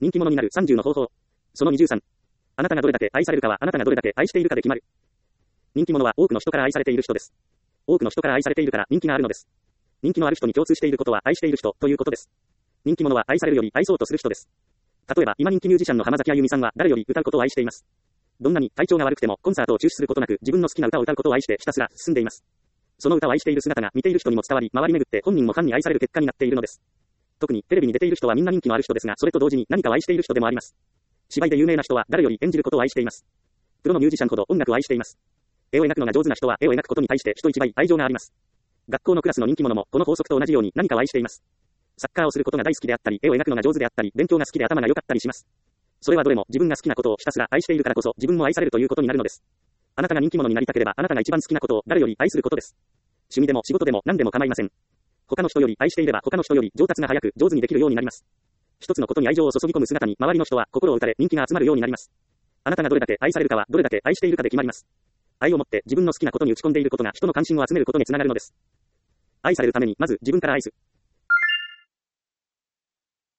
人気者になる30の方法。その23。あなたがどれだけ愛されるかはあなたがどれだけ愛しているかで決まる。人気者は多くの人から愛されている人です。多くの人から愛されているから人気があるのです。人気のある人に共通していることは愛している人ということです。人気者は愛されるより愛そうとする人です。例えば今人気ミュージシャンの浜崎あゆみさんは誰より歌うことを愛しています。どんなに体調が悪くてもコンサートを中止することなく自分の好きな歌を歌うことを愛してひたすら進んでいます。その歌を愛している姿が見ている人にも伝わり回り巡って本人もファンに愛される結果になっているのです。特にテレビに出ている人はみんな人気のある人ですがそれと同時に何かを愛している人でもあります。芝居で有名な人は誰より演じることを愛しています。プロのミュージシャンほど音楽を愛しています。絵を描くのが上手な人は絵を描くことに対して人一倍愛情があります。学校のクラスの人気者もこの法則と同じように何かを愛しています。サッカーをすることが大好きであったり絵を描くのが上手であったり勉強が好きで頭が良かったりします。それはどれも自分が好きなことをひたすら愛しているからこそ自分も愛されるということになるのです。あなたが人気者になりたければあなたが一番好きなことを誰より愛することです。趣味でも仕事でも何でも構いません。他の人より愛していれば他の人より上達が早く上手にできるようになります。一つのことに愛情を注ぎ込む姿に周りの人は心を打たれ人気が集まるようになります。あなたがどれだけ愛されるかはどれだけ愛しているかで決まります。愛を持って自分の好きなことに打ち込んでいることが人の関心を集めることにつながるのです。愛されるためにまず自分から愛す。